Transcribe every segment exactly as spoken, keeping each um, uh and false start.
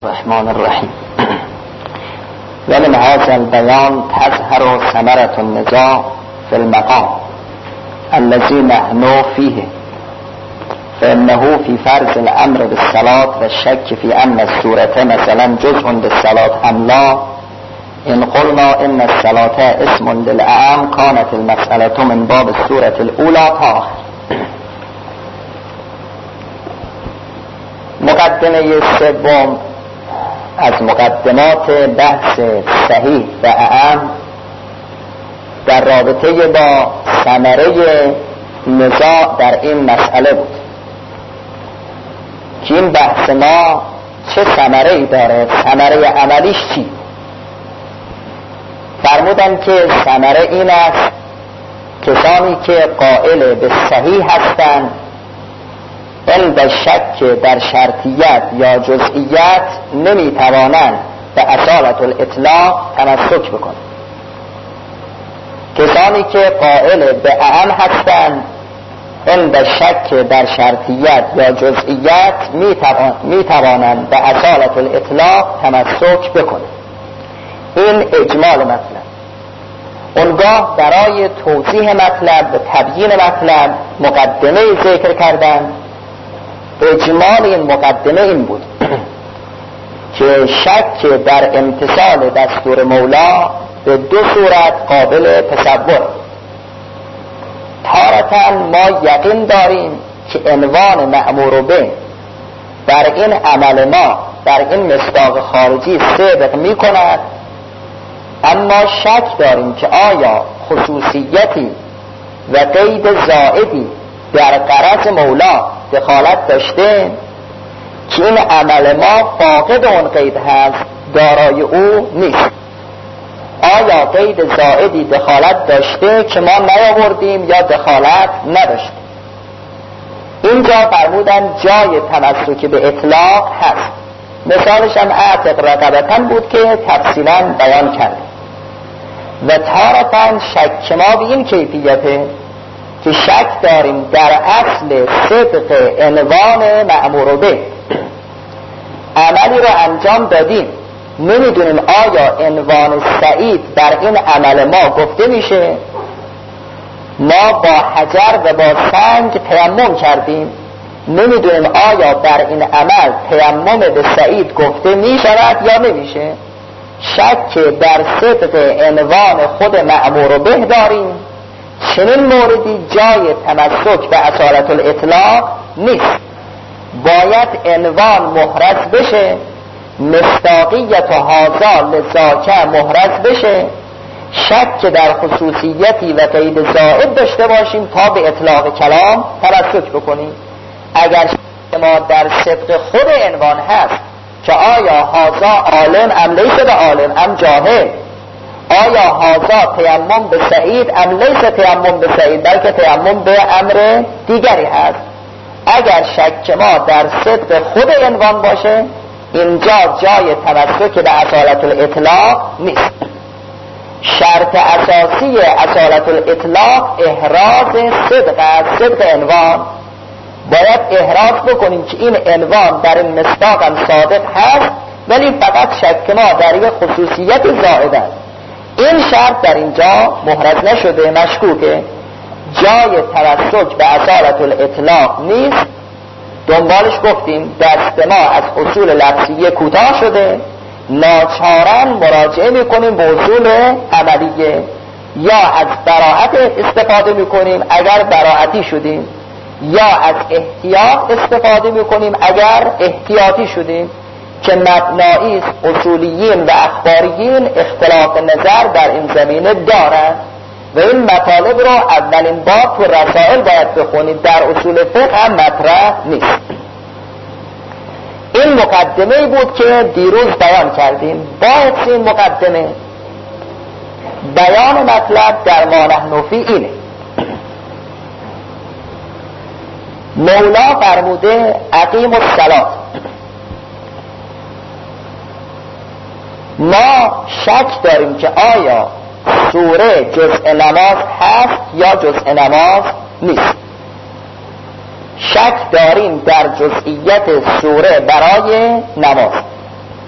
الرحمن الرحیم ومن هذا البيان تظهر ثمرة النزاع في المقام الذي نحن فيه، فإنه في فرض الأمر بالصلاة والشك في أن السورة مثلا جزء للصلاة أم لا. إن قلنا إن الصلاة اسم للأعم كانت المسألة من باب السورة الأولى تآخر. مقدمه سوم از مقدمات بحث صحیح و اعم در رابطه با ثمره نزاع در این مسئله بود که این بحث ما چه ثمره‌ای داره، ثمره عملیش چی؟ فرمودن که ثمره این است کسانی که قائل به صحیح هستند عند شک در شرطیت یا جزئیت نمیتوانند به اصالت الاطلاق تمسک بکنند. کسانی که قائل به اعم هستند عند شک در شرطیت یا جزئیت میتوانند به اصالت الاطلاق تمسک بکنند. این اجمال مطلب. اونگاه برای توضیح مطلب و تبیین مطلب مقدمه ذکر کردند. اجمال این مقدمه این بود که شک در امتثال دستور مولا به دو صورت قابل تصور. تارة ما یقین داریم که عنوان مأمور به در این عمل ما در این مصداق خارجی صدق می کند، اما شک داریم که آیا خصوصیتی و قید زائدی در غرض مولا دخالت داشته که این عمل ما فاقد اون قید هست، دارای او نیست. آیا قید زائدی دخالت داشته که ما نیاوردیم یا دخالت نداشته؟ اینجا فرمودن جای تمسک به اطلاق هست. مثالش هم اعتق رقبتن بود که تفصیلا بیان کرد. و تارتن شک ما به این کیفیته که شک داریم در اصل صدق عنوان مأمور به. عملی رو انجام دادیم، نمیدونیم آیا عنوان سعید در این عمل ما گفته میشه. ما با حجر و با سنگ تیمم کردیم، نمیدونیم آیا در این عمل تیمم به سعید گفته میشود یا نمیشه. شک در صدق عنوان خود مأمور به داریم. چنین موردی جای تمسک به اصالت الاطلاق نیست. باید عنوان محرز بشه، مصداقیت و هذا لذاک محرز بشه، شک در خصوصیتی و قید زائد داشته باشیم تا به اطلاق کلام تمسک بکنیم. اگر شک ما در صدق خود عنوان هست که آیا هذا عالم ام لیس به عالم ام جاهل، آیا هذا تیمم به سعید ام لیس تیمم به سعید بلکه تیمم به امر دیگری هست، اگر شک ما در صدق خود عنوان باشه اینجا جای تمسک به اصالت الاطلاق نیست. شرط اساسی اصالت الاطلاق احراز صدق از صدق عنوان. باید احراز بکنیم که این عنوان در این مصداق هم صادق هست، ولی فقط شک ما در یک خصوصیت زائد است. این شرط در اینجا محرز نشده، مشکوکه، جای تمسک به اصالت الاطلاق نیست. دنبالش گفتیم دست ما از اصول لفظیه کوتاه شده، ناچارن مراجعه میکنیم به اصول عملیه، یا از براعت استفاده میکنیم اگر براعتی شدیم، یا از احتیاط استفاده میکنیم اگر احتیاطی شدیم، که مبنایی است اصولیین و اخباریین اختلاف نظر در این زمینه دارند و این مطالب رو اولین بار تو رسائل باید بخونید، در اصول فقه هم مطرح نیست. این مقدمه بود که دیروز بیان کردیم. باید این مقدمه بیان مطلب در ما نحن فی اینه. مولا فرموده اقیم الصلاة. ما شک داریم که آیا سوره جزء نماز هست یا جزء نماز نیست. شک داریم در جزئیت سوره برای نماز.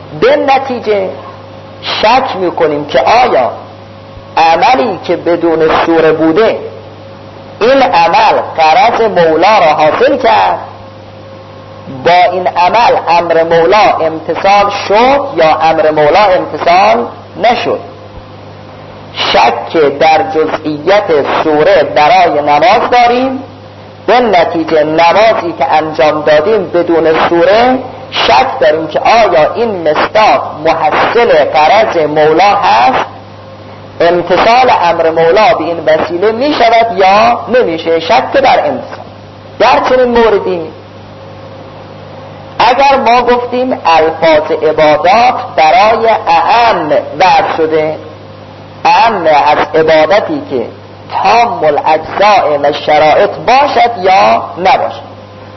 به نتیجه شک میکنیم که آیا عملی که بدون سوره بوده این عمل غرض مولا را حاصل کرد، با این عمل امر مولا امتثال شد یا امر مولا امتثال نشد. شک در جزئیت سوره برای نماز داریم، به نتیجه نمازی که انجام دادیم بدون سوره شک داریم که آیا این مصداق محصل غرض مولا هست، امتثال امر مولا به این وسیله می شود یا نمیشه. شک در امتثال. در چنین موردی اگر ما گفتیم الفاظ عبادات برای اعم وضع شده، اعم از عبادتی که تام الاجزاء و شرایط باشد یا نباشد،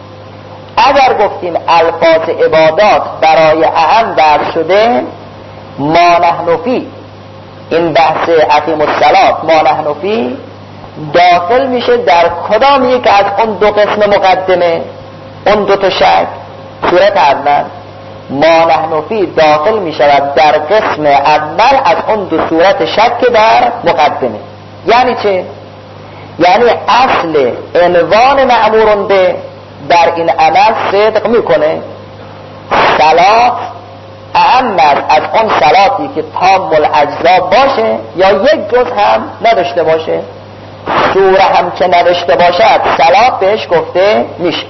اگر گفتیم الفاظ عبادات برای اعم وضع شده، ما نحن فی، این بحث اقیم الصلاة ما نحن فی داخل میشه در کدام یک از اون دو قسم مقدمه، اون دو تا شک؟ صورت اول ما نحن فی داخل میشود در قسم اول از اون دو صورت شک در مقدمه. یعنی چه؟ یعنی اصل عنوان مأمورون به در این عمل صدق میکنه، صلات اعم از اون صلاتی که تام الاجزا باشه یا یک جز هم نداشته باشه. سوره هم که نداشته باشد صلات بهش گفته میشه.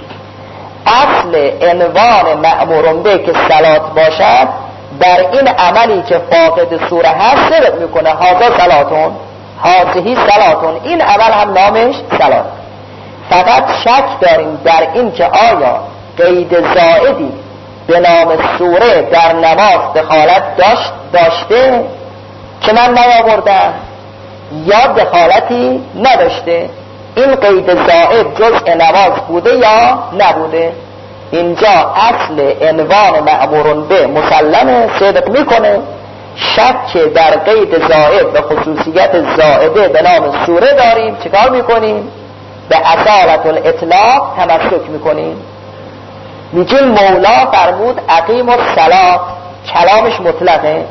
اصل عنوان مأمورون به که صلات باشد در این عملی که فاقد سوره هست صدق میکنه، هذا صلاتون، هذه صلاتون، این عمل هم نامش صلات. فقط شک داریم در این که آیا قید زائدی به نام سوره در نماز دخالت داشت داشته که من نیاوردم یا دخالتی نداشته. این قید زائد جزء نماز بوده یا نبوده. اینجا اصل عنوان مأمورون به مسلمه، صدق میکنه. شک در قید زائد و خصوصیت زائده به نام سوره داریم، چیکار میکنیم؟ به اصالت الاطلاق تمسک میکنیم. میگیم مولا فرمود اقیم الصلاة، کلامش مطلقه،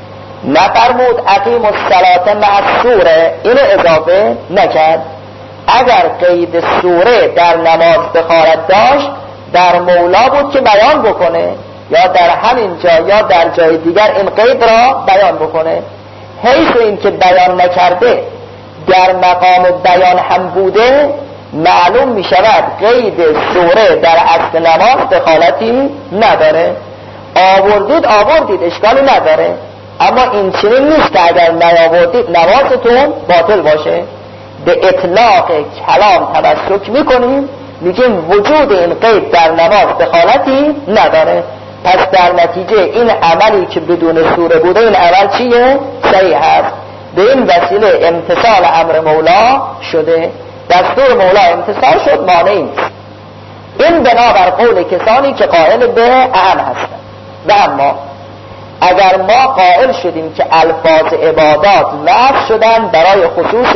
نفرمود اقیم الصلاة مع السوره، اینو اضافه نکرد. اگر قید سوره در نماز دخالت داشت در مولا بود که بیان بکنه، یا در همین جا یا در جای دیگر این قید را بیان بکنه. حیث این که بیان نکرده در مقام بیان هم بوده، معلوم می شود قید سوره در اصل نماز دخالتی نداره. آوردید آوردید اشکالی نداره، اما این چنین نیست که اگر نیاوردید نمازتون باطل باشه. به اطلاق کلام تمسک میکنیم، میگیم وجود این قید در نماز دخالتی نداره. پس در نتیجه این عملی که بدون سوره بوده این عمل چیه؟ صحیح هست. به این وسیله امتثال امر مولا شده، دستور مولا امتثال شد، مانعی نیست. این بنابر قول کسانی که قائل به اعم هستند. و اما اگر ما قائل شدیم که الفاظ عبادات وضع شدن برای خصوص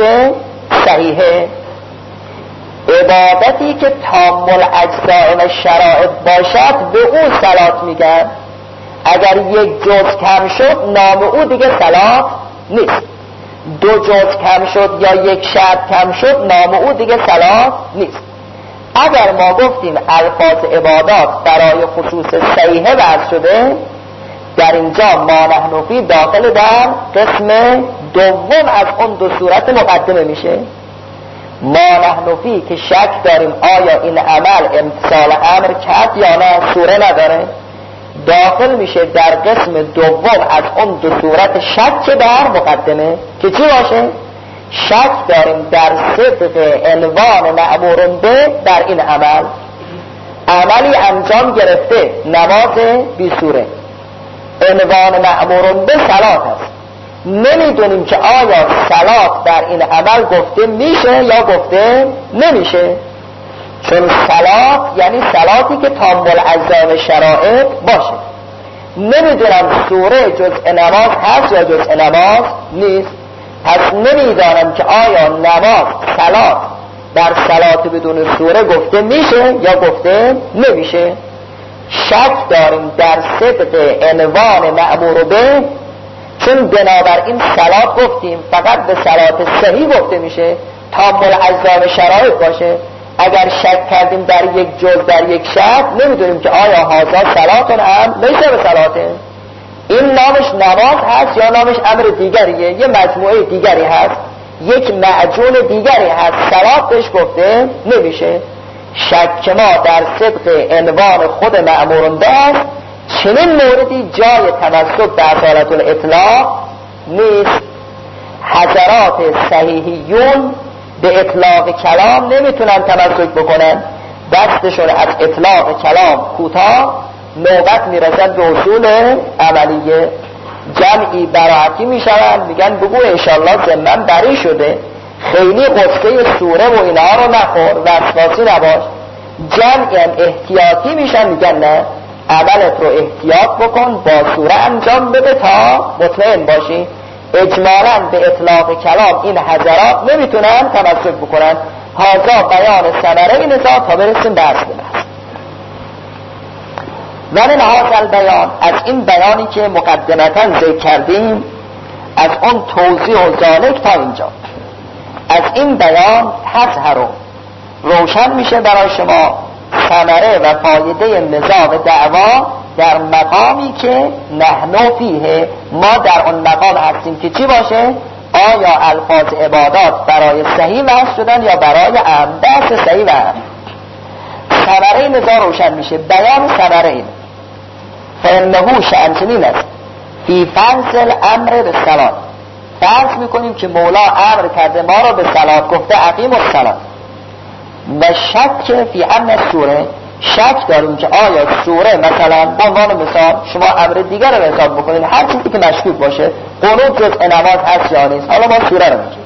صحیحه، عبادتی که تام الاجزاء و شرائط باشد به او صلات میگن. اگر یک جز کم شد نام او دیگه صلات نیست. دو جز کم شد یا یک شرط کم شد نام او دیگه صلات نیست. اگر ما گفتیم الفاظ عبادات برای خصوص صحیحه وضع شده، در اینجا ما نحن فی داخل در قسم دوم از اون دو صورت مقدمه میشه. ما نحن فی که شک داریم آیا این عمل امتثال امر کرد یا نه، سوره نداره، داخل میشه در قسم دوم از اون دو صورت شک در مقدمه که چی باشه؟ شک داریم در صدق عنوان مأمورون به در این عمل. عملی انجام گرفته نماز بی سوره، عنوان مأمورون به صلات هست، نمیدونیم که آیا صلات در این عمل گفته میشه یا گفته نمیشه. چون صلات یعنی صلاتی که تام الاجزاء شرائط باشه. نمیدونم سوره جزء نماز هست یا جزء نماز نیست، پس نمیدانم که آیا نماز صلات در صلات بدون سوره گفته میشه یا گفته نمیشه. شک داریم در صدق عنوان مأمور به، چون بنابراین صلات گفتیم فقط به صلات صحیح گفته میشه تا ملعظم شرایط باشه. اگر شک کردیم در یک جز در یک شرط، نمیدونیم که آیا هذا صلاتون هم میشه به صلاته، این نامش نماز هست یا نامش امر دیگریه، یه مجموعه دیگری هست، یک معجون دیگری هست، صلات بهش گفته نمیشه. شک ما در صدق عنوان خود مأمورون به است، چنین موردی جای تمسک به اصالت الاطلاق نیست. حضرات صحیحیون به اطلاق کلام نمیتونن تمسک بکنن، دستشون از اطلاق کلام کوتاه، نوبت میرسد به اصول عملیه. جمعی براعتی میشون، میگن بگو انشالله ذمم بری شده، خیلی قصه سوره و اینها رو نخور، وسواسی نباش. جمعی هم احتیاطی میشن، میگن نه عملت رو احتیاط بکن، با سوره انجام بده تا مطمئن باشی. اجمالاً به اطلاق کلام این حضرات نمیتونن تمسک بکنن. هذا بیان ثمره این نزاع تا برسیم به اصل بحث. ولی هذا البیان، از این بیانی که مقدمتاً ذکر کردیم، از اون توضیح و ذالک تا اینجا، از این بیان تظهر روشن میشه برای شما ثمره و فایده نزاع و دعوا در مقامی که نحن فیه، ما در اون مقام هستیم که چی باشه؟ آیا الفاظ عبادات برای صحیح وضع شدن یا برای عام؟ بحث صحیح و عام. ثمره نزاع روشن میشه. بیان ثمره این فانه شأن چنین است فی فضل امر به صلات. فرض میکنیم که مولا امر کرده ما را به صلات، گفته اقیم الصلات، و شک فی امر سوره، شک داریم که آیا سوره مثلا به عنوان مثال شما امر دیگر رو حساب بکنید، هر چیزی که مشکوک باشه، قنوت جزء نماز هست یا نیست، حالا ما سوره رو میگیم،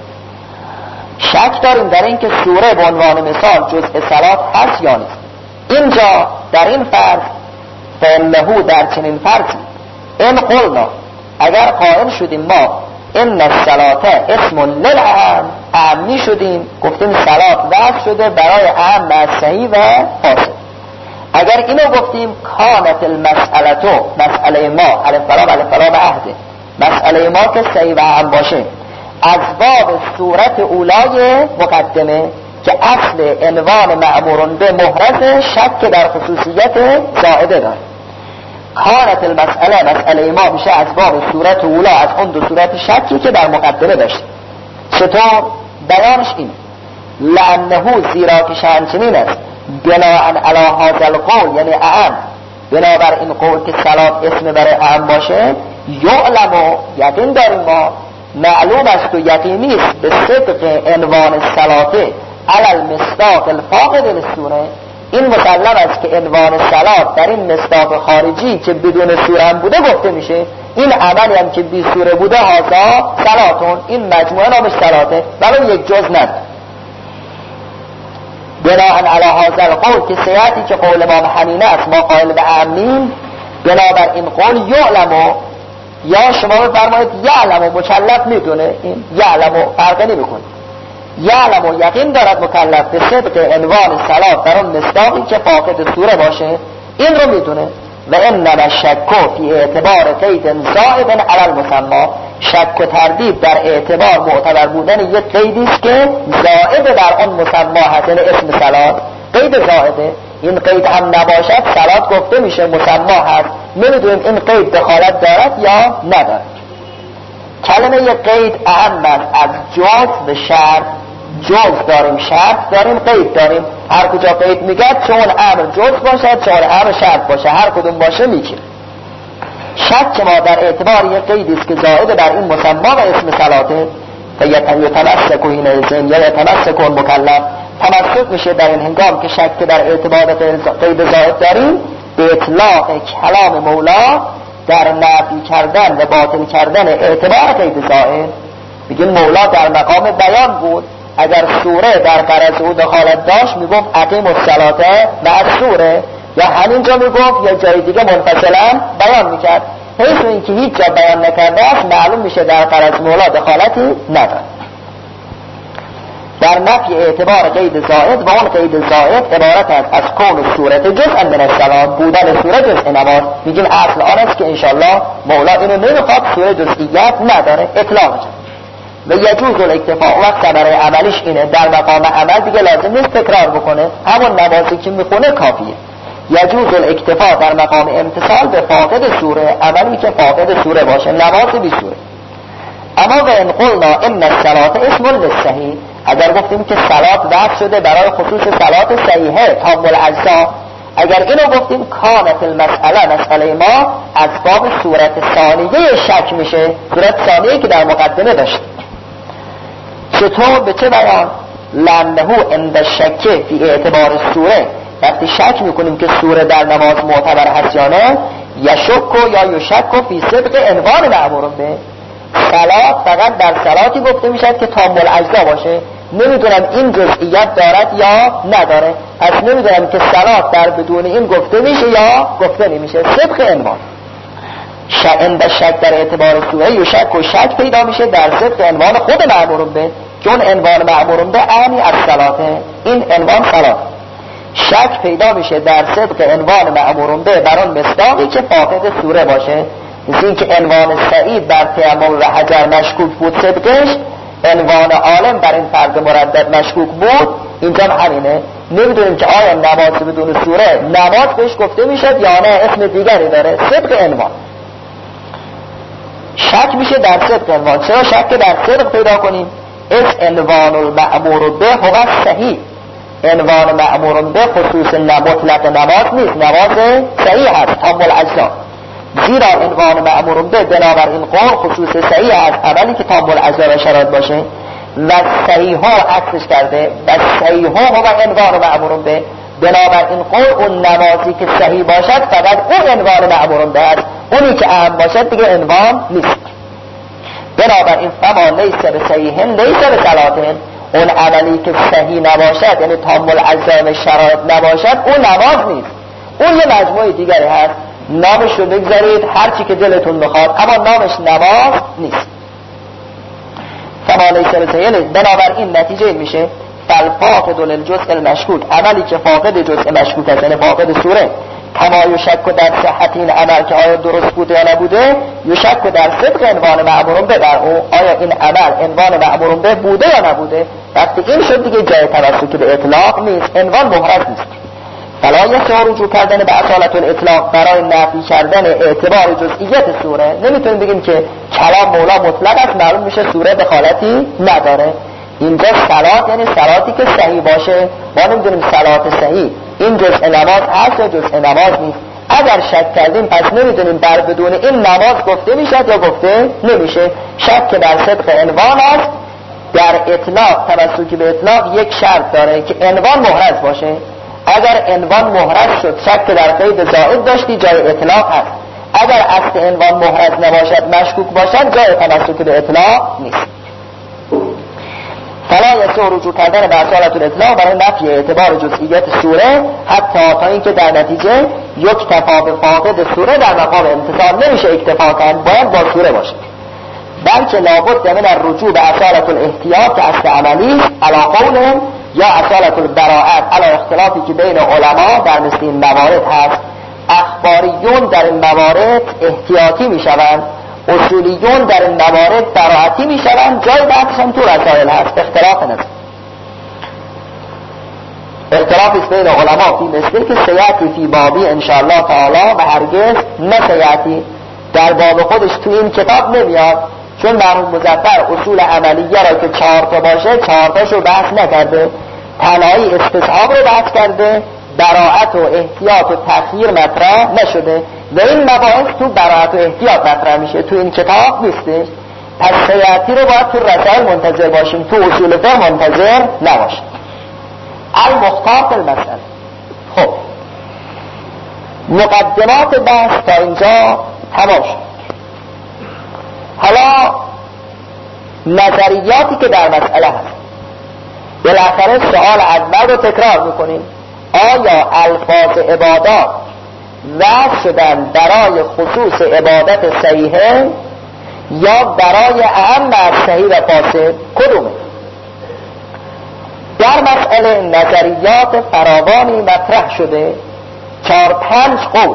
شک داریم در این که سوره به عنوان مثال جزء صلات هست یا نیست. اینجا در این فرض فانه، در چنین فرضی، این قلنا، اگر قائل شدیم ما این الصلاة اسم للعام، عامی شدیم، گفتیم صلات وضع شده برای عام و صحیح و فاسد. اگر اینو گفتیم کانت المسئلتو، مسئله ما الف بلام الف بلام عهده، مسئله ما که صحیح و عام باشه، از باب صورت اولای مقدمه که اصل عنوان مأمورون به محرز شک در خصوصیت زائده داره. کانت المسئله، مسئله ما میشه از باب صورت اولا، از اون دو صورت شکی که در مقدمه داشت. چطور؟ بیانش این لانه، زیرا که شأن چنین است، بناء علی هذا القول، یعنی اعم، بنابر این قول که صلات اسم برای اعم باشه، یعلم، یقین داریم ما، معلوم است و یقینی است به صدق عنوان صلاته علی المصداق الفاقد للسوره، این مسلم است که عنوان صلات در این مصداق خارجی که بدون سوره هم بوده گفته میشه، این عملی هم که بی سوره بوده هذا صلاتون، این مجموعه نامش صلاته، ولی یک جز ند. بناء علی هذا القول، که سیاتی که قول امام حنینه است، ما قائل به امین، بنابر این قول یعلمو، یا شما بفرمایید یعلمو، مکلف میدونه، این یعلمو فرق نمیکنه، یعلمو یقین دارد مکلف به صدق عنوان صلات در اون مصداقی که فاقد سوره باشه، این رو میدونه. و انما شک فی اعتبار قید زائد علی المسمى، شک و تردید در اعتبار معتبر بودن یک قیدی است که زائد در اون مسمى هست، یعنی اسم صلات قید زائده. این قید هم نباشد صلات گفته میشه مسمى هست، نمیدونیم این قید دخالت دارد یا ندارد. کلمه یک قید اهم است از جز به شرط. جز داریم، شرط داریم، قید داریم. هر کجا قید میگد چون امر جز باشد، چون امر شرط باشه، هر کدوم باشه میگیره. شک ما در اعتبار یک قیدی است که زائد بر این مسمى و اسم صلاته، یتمسک و این ازن یا یتمسک و مکلف، تمسک میشه در این هنگام که شک در اعتبار قید زائد داریم به اطلاق کلام مولا در نفی کردن و باطل کردن اعتبار قید زائد. میگیم مولا در مقام بیان بود، اگر سوره در قرض او دخالت داشت میگفت اقیم الصلاة مع سوره، یا همینجا میگفت یا جای دیگه منفصلا بیان میکرد. حیث این که هیچ جا بیان نکرده است، معلوم میشه در قرض مولا دخالتی نداره. در نفی اعتبار قید زائد و اون قید زائد عبارت است از کون صورت جزء من الصلاة، بودن سوره جزء نماز. میگیم اصل آن است که انشاءالله مولا اینو نمیخواد، سوره جزئیات نداره، اطلاق جد. و یجوز الاکتفاء، وقت برای عملیش اینه در مقام عمل دیگه لازم نیست تکرار بکنه، همون نمازی که میخونه کافیه. یجوز الاکتفاء در مقام امتصال به فاقد سوره، عملی که فاقد سوره باشه، نماز بی سوره. اما و ان قلنا ان الصلاة اسم للصحیح، اگر گفتیم که صلات وقت شده برای خصوص صلات صحیحه تام الاجزا، اگر اینو گفتیم کانت المسئله، مسئله ما از باب صورت ثانیه شک میشه، صورت ثانیه که در مقدمه داشت. چطور؟ به چه بیان؟ لانه عند الشک فی اعتبار سوره، وقتی شک میکنیم که سوره در نماز معتبر هست یا نه، یشک یا یشک فی صدق عنوان مأمور به. صلات فقط در صلاتی گفته میشد که تام الاجزا باشه، نمیدونم این جزئیات دارد یا نداره، پس نمیدونم که صلات در بدون این گفته میشه یا گفته نمیشه، صدق عنوان. عند شک در اعتبار سوره یشک و شک پیدا میشه در صدق عنوان خود مأمور به، که اون عنوان مأمور به اعنی از صلاته، این عنوان صلات. شک پیدا میشه در صدق عنوان مأمور به بر اون مصداقی که فاقد سوره باشه، مثل این که عنوان سعید در تیمم و حجر مشکوک بود صدقش، عنوان عالم بر این فرد مردد مشکوک بود، اینجا همینه. نمیدونیم که آیا نماز بدون سوره نماز بهش گفته میشد یا نه، اسم دیگری داره، صدق عنوان. شک میشه در صدق عنوان. چرا شک در صدق پیدا کنیم؟ اس عنوان المأمور به هو صحیح، عنوان مأمور به خصوص مطلق نماز نیست، نماز صحیح هست تام الاجزا. زیرا عنوان مأمور به بنابر این قول خصوص صحیح هست، عملی که تام الاجزا و شرایط باشه، و صحیح ها عکسش کرده، و صحیح ها هو عنوان مأمور به، بنابر این قول اون نمازی که صحیح باشد فقط اون عنوان مأمور به است، اونی که اهم باشد دیگه عنوان نیست. بنابر این فما لیس به صحیحن لیس به صلاتن، اون عملی که صحیح نباشد یعنی تام الاجزا و شرایط نباشد اون نماز نیست، اون یه مجموعه دیگری هست، نامش رو بگذارید هر چی که دلتون بخواد، اما نامش نماز نیست. فما لیس به صحیحن، بنابر این نتیجه میشه فالفاقد للجزء المشکوک، عملی که فاقد جزء مشکوک است یعنی فاقد سوره، کما یشک در صحت این عمل که آیا درست بوده یا نبوده، یشک در صدق عنوان مأمور به بر او، آیا این عمل عنوان مأمور به بوده یا نبوده. وقتی این شد دیگه جای توسط به اطلاق نیست، عنوان محرز نیست. فلا یصح رجوع کردن به اصالت الاطلاق برای نفی کردن اعتبار جزئیت سوره. نمیتونیم بگیم که کلام مولا مطلق است، معلوم میشه سوره دخالتی نداره. اینجا صلات یعنی صلاتی که صحیح باشه، ما نمیدونیم صلات صحیح این جزء نماز هست یا جزء نماز نیست. اگر شک کردیم پس نمیدونیم در بدون این نماز گفته میشد یا گفته نمیشه. شک که در صدق عنوان است، در اطلاق توسطی به اطلاق یک شرط داره که عنوان محرز باشه. اگر عنوان محرز شد، شک که در قید زائد داشتی، جای اطلاق هست. اگر اصل عنوان محرز نباشد، مشکوک باشد، جای توسطی به اطلاق نیست. فلا یصح رجوع کردن به اصالت الاطلاق برای نفی اعتبار جزئیات سوره، حتی تا اینکه در نتیجه یک تفا به فاقد سوره در مقام امتصال نمیشه اکتفا کرد، باید با سوره باشه، بلکه لابد من الرجوع به اصالت الاحتیاط که اصل عملی علی قول یا اصالت البراءت علی اختلافی که بین علما در مثل این موارد هست. اخباریون در این موارد احتیاطی میشوند، اصولیون در این موارد براعتی می شوند. جای بحثش هم تو رسائل هست، اختلاف نظر، اختلافی است بین علما فی مثل که سیاتی فی بابی انشاءالله تعالی و هرگز نه سیاتی در باب خودش تو این کتاب نمیاد، چون مرحوم مظفر اصول عملیه را که چهار تا باشه چهار تاشو بحث نکرده، تنهایی استصحاب رو بحث کرده، براعت و احتیاط و تخییر مطرح نشده و این مباحث تو براعت و احتیاط مطرح میشه، تو این کتاب نیستش. پس سیاتی رو باید تو رسائل منتظر باشیم، تو اصول فقه منتظر نباشیم. المختار المسئله. خب مقدمات بحث تا اینجا تمام شد. حالا نظریاتی که در مسئله هست، بالاخره سوال اول رو تکرار میکنیم. آیا الفاظ عبادات وضع شدن برای خصوص عبادت صحیحه یا برای اهم از صحیح و فاسد؟ کدومه؟ در مسئله نظریات فراوانی مطرح شده، چهار پنج قول.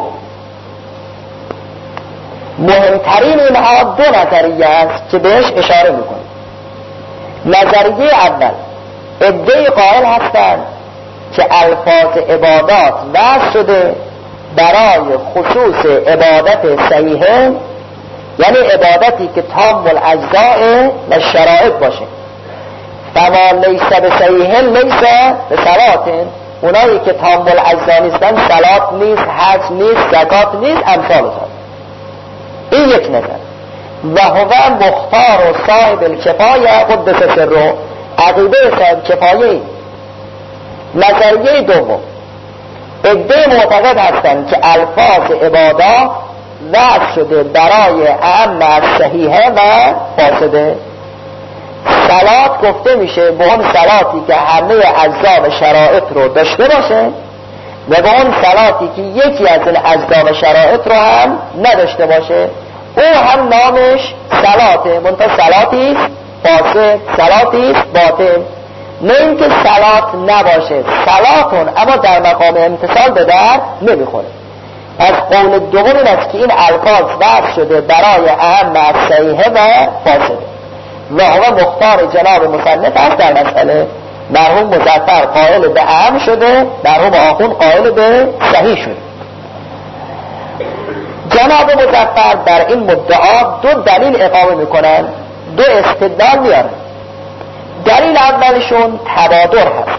مهمترین اینها دو نظریه است که بهش اشاره میکنه. نظریه اول، عده‌ای قائل هستند که الفاظ عبادات وضع شده برای خصوص عبادت صحیحه، یعنی عبادتی که تام الاجزاء و شرایط باشه. فما لیس بصحیحه لیس بصلاة، اونایی که تام الاجزاء نیستن، صلات نیست، حج نیست، زکات نیست، امثال هست. این یک نظر. و هو مختار و صاحب الکفایه قدس سره، عقیده صاحب کفایه. نظریه دوم، عده معتقد هستند که الفاظ عبادات وضع شده برای اعم از صحیحه و فاسده. صلات گفته میشه به اون صلاتی که همه اجزا و شرایط رو داشته باشه و به اون صلاتی که یکی از این اجزا و شرایط رو هم نداشته باشه، او هم نامش صلاته، منتها صلاتی است فاسد، صلاتی است باطل. نه اینکه صلات نباشه، صلاتون اما در مقام امتصال به در نمیخوره. از قول دوم این است که این الفاظ وضع شده برای اهم از صحیحه و فاسده. و هو مختار جناب مصنف است در مسئله. مرحوم مظفر قائل به اهم شده، مرحوم آخوند قائل به صحیح شده. جناب مظفر در این مدعا دو دلیل اقامه میکنن، دو استدلال میارن. دلیل اولشون تبادر هست.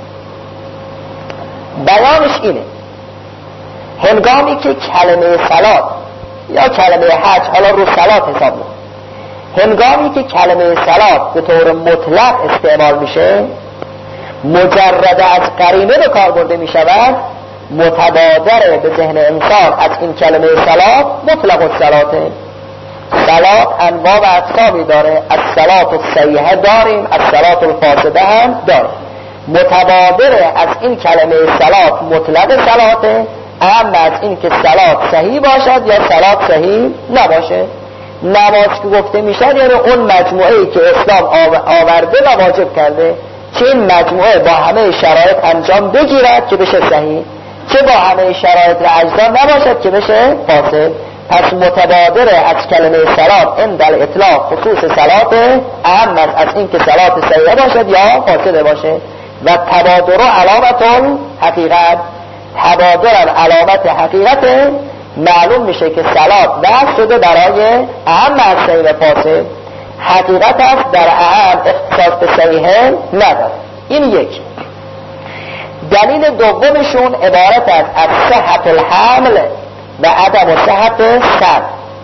بیانش اینه: هنگامی که کلمه صلات یا کلمه حج، حالا رو صلات حساب میکنه، هنگامی که کلمه صلات به طور مطلق استعمال میشه، مجرد از قرینه به کار برده میشود، متبادر به ذهن انسان از این کلمه صلات مطلق الصلاته. صلات انواع و اقسامی داره، از صلات الصحیحه داریم، از صلات الفاسده هم داریم. متبادر از این کلمه صلات مطلق صلاته، اما از این که صلات صحیح باشد یا صلات صحیح نباشه. نماز که گفته میشد یعنی اون مجموعه‌ای که اسلام آورده و واجب کرده، چه این مجموعه با همه شرایط انجام بگیرد که بشه صحیح، چه با همه شرایط و اجزا نباشد که بشه فاسد. پس متبادر از کلمه صلات عند الاطلاق خصوص صلات، اهم از این که صلات صحیح باشد یا فاسد باشه. و تبادر علامت حقیقت، تبادر علامت حقیقت، معلوم میشه که صلات وضع شده برای اهم از صحیح و فاسد. حقیقت است در اهم اختصاص به صحیحه نداره. این یک. دلیل دومشون عبارت است از صحت الحمل و عدم صحت سر.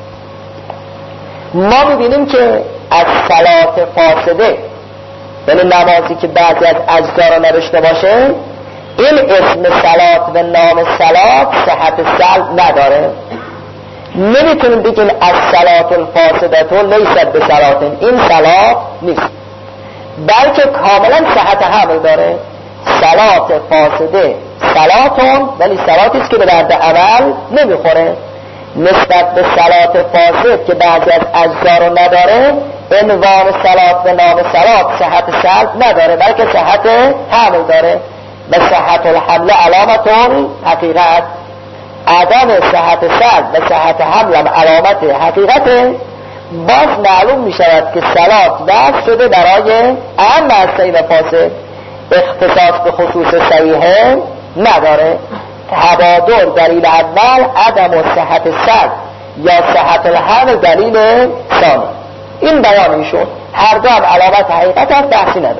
ما میبینیم که از صلات فاسده، یعنی نمازی که بعضی از اجزا رو نداشته باشه، این اسم صلات و نام صلات صحت سلب نداره. نمیتونیم بگیم از صلات الفاسده لیست به صلات، این صلات نیست، بلکه کاملا صحت حمل داره. صلات فاسده صلاتون، ولی صلاتی است که به درد عمل نمیخوره. نسبت به صلات فاسد که بعضی از اجزا رو نداره، عنوان صلات و نام صلات صحت سلب نداره، بلکه صحت حمل داره. و صحت الحمل علامت حقیقت، عدم صحت سلب و صحت حمل علامت حقیقت. باز معلوم می شود که صلات وضع شده برای اهم از صحیح و فاسد، اختصاص به خصوص صحیحه نداره. تبادر دلیل اول، عدم و صحت سلب یا صحت الحمل دلیل ثانی. این بیان میشد. هر دو هم علامت حقیقت است، بحثی نداره.